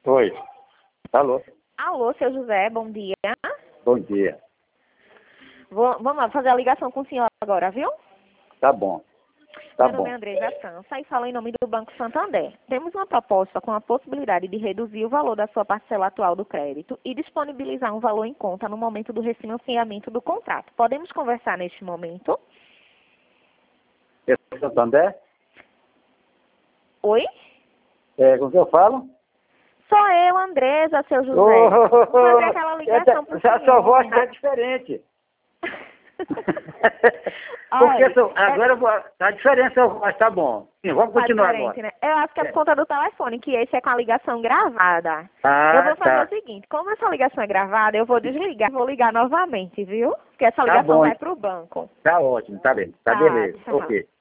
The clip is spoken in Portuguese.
Oi. Alô. Alô, seu José, bom dia. Bom dia. Vamos lá fazer a ligação com o senhor agora, viu? Tá bom. Tá Meu nome é bom. Andresa Sança e falo em nome do Banco Santander. Temos uma proposta com a possibilidade de reduzir o valor da sua parcela atual do crédito e disponibilizar um valor em conta no momento do refinanciamento do contrato. Podemos conversar neste momento? É Santander? Oi? Com quem eu falo? Sou eu, Andresa, seu José. Ô, Vou fazer aquela ligação pro a sua voz senhor. está diferente. Olha, Agora tá diferente a sua voz, tá bom. Sim, vamos tá continuar diferente, agora. né? Eu acho que é por conta do telefone, que esse é com a ligação gravada. Eu Ah, vou fazer o tá. seguinte, como essa ligação é gravada, eu vou desligar e vou ligar novamente, viu? Porque essa Tá ligação bom. vai pro banco. Tá ótimo, tá bem. Tá Tá, beleza. tchau. Ok.